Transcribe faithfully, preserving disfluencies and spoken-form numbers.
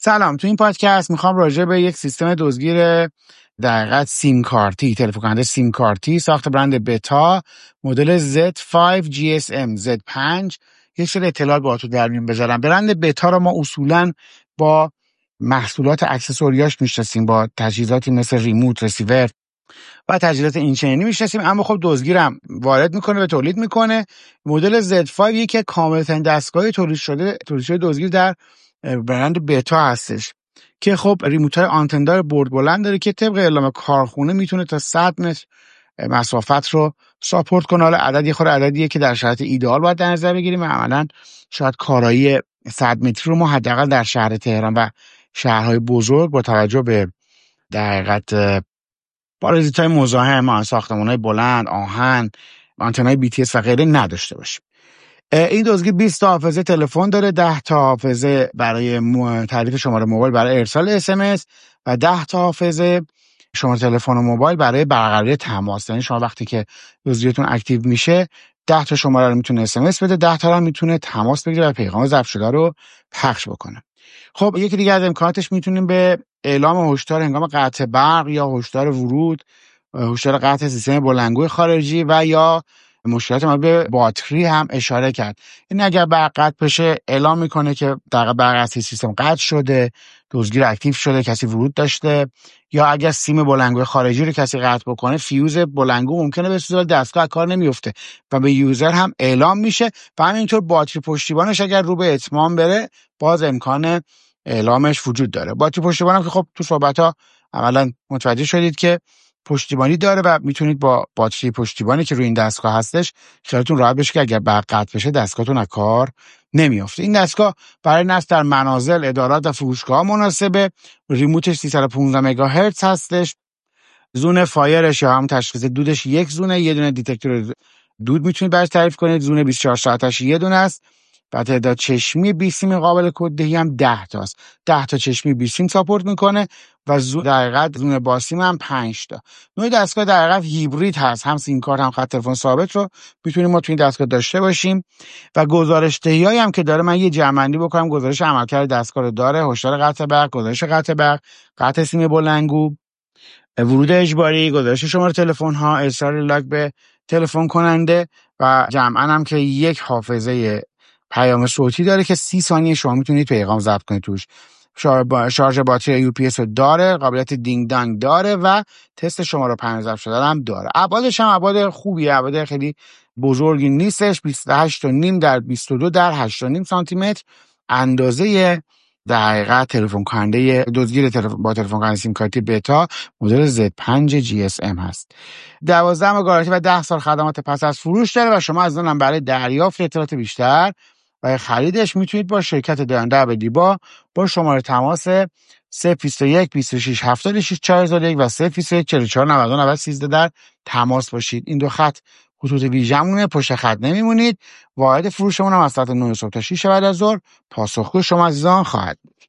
سلام. تو این پادکست میخوام راجع به یک سیستم دزدگیر در حقیقت سیم کارتی، تلفن کننده سیم کارتی ساخت برند بتا مدل زد پنج جی اس ام زد پنج یک سری اطلاعات باهاتون در میون بذارم. برند بتا رو ما اصولاً با محصولات اکسسوریاش میشناسیم، با تجهیزاتی مثل ریموت، رسیور و تجهیزات اینچنینی میشناسیم، اما خب دزدگیرم وارد میکنه و تولید میکنه. مدل زد پنج یکی کاملترین دستگاه تولید شده تولید شده دزدگیر در برند بتا هستش که خب ریموت‌های آنتندار برد بلند داره که طبق اعلام کارخونه میتونه تا صد متر مسافت رو ساپورت کنه. حالا عددی خود عددیه که در شرایط ایدئال باید در نظر بگیریم. عملاً شاید کارایی صد متری رو ما حداقل در شهر تهران و شهرهای بزرگ با توجه به در حقیقت پارازیت‌های مزاحم، ساختمان‌های بلند، آهن، آنتن‌های بی تی اس و غیره نداشته باشیم. این دزدگیر بیست تا حافظه تلفن داره، ده تا حافظه برای تعریف شماره موبایل برای ارسال اس ام اس و ده تا حافظه شماره تلفن و موبایل برای برقراری تماس. یعنی شما وقتی که دزدگیرتون اکتیو میشه ده تا شماره رو میتونه اس ام اس بده، ده تا رو میتونه تماس بگیره و پیغام ضبط شده رو پخش بکنه. خب یکی دیگه از امکاناتش میتونیم به اعلام هشدار هنگام قطع برق یا هشدار ورود، هشدار قطع سیستم بلندگوی خارجی و یا مشکلات ما به باتری هم اشاره کرد. این اگر برق قطع بشه اعلام میکنه که در برق از سیستم قطع شده، دزدگیر اکتیو شده، کسی ورود داشته. یا اگر سیم بلندگوی خارجی رو کسی قطع بکنه، فیوز بلندگو ممکنه بسوزه، دستگاه کار نمیفته و به یوزر هم اعلام میشه و همینطور باتری پشتیبانش اگر رو به اتمام بره باز امکان اعلامش وجود داره. باتری پشتیبان هم که خب تو صحبت‌ها عملاً متوجه شدید که پشتیبانی داره و میتونید با باتری پشتیبانی که روی این دستگاه هستش خیالتون راحت بشه که اگر برق قطع بشه دستگاهتون از کار نمیافته. این دستگاه برای نصب در منازل، ادارات و فروشگاه مناسبه. ریموتش سیصد و پانزده مگاهرتز هستش. زون فایرش یا هم تشخیص دودش یک زونه، یه دونه دیتکتور دود میتونید براش تعریف کنید. زون بیست و چهار ساعتش یه دونه است. و تعداد چشمی بیست سیم قابل کددهی هم ده تاست. ده تا چشمی بیست سیم ساپورت میکنه و زون در حقیقت زون باسیم هم پنج تا. نوع دستگاه در حقیقت هیبرید هست، هم سیم کارت هم خط تلفن ثابت رو میتونیم ما تو این دستگاه داشته باشیم. و گزارش دهیایی هم که داره، من یه جمع‌بندی بکنم. گزارش عملکرد دستگاه رو داره، هشدار قطع برق، گزارش قطع برق، قطع سیم بلندگو، ورود اجباری، گزارش شماره تلفن ها، ارسال لاگ به تلفن کننده و جمعاً هم که یک حافظه پیام صوتی داره که سی ثانیه شما میتونید پیغام ضبط کنید توش. شارژ باتری یو پی اس رو داره، قابلیت دینگ دانگ داره و تست شماره پیام ضبط شده هم داره. ابعادش هم ابعاد خوبیه، ابعاد خیلی بزرگی نیستش. بیست و هشت و نیم در بیست و دو در هشت و نیم سانتی متر اندازه در حقیقت تلفن کننده دزدگیر تلفن با تلفن کننده سیم کارتی بتا مدل زد پنج جی اس ام هست. دوازده ماه گارانتی و ده سال خدمات پس از فروش داره و شما از اون برای دریافت اطلاعات بیشتر و خریدش میتونید با شرکت دارنده به دیبا با شماره تماس صفر بیست و یک بیست و شش هفتاد و شش چهارصد و یک و صفر بیست و یک چهل و چهار نود و نه سیزده در تماس باشید. این دو خط خطوط ویژمونه، پشت خط نمیمونید. واحد فروشمون هم از ساعت نه صبح تا شش بعد از ظهر پاسخگوی شما عزیزان خواهد بود.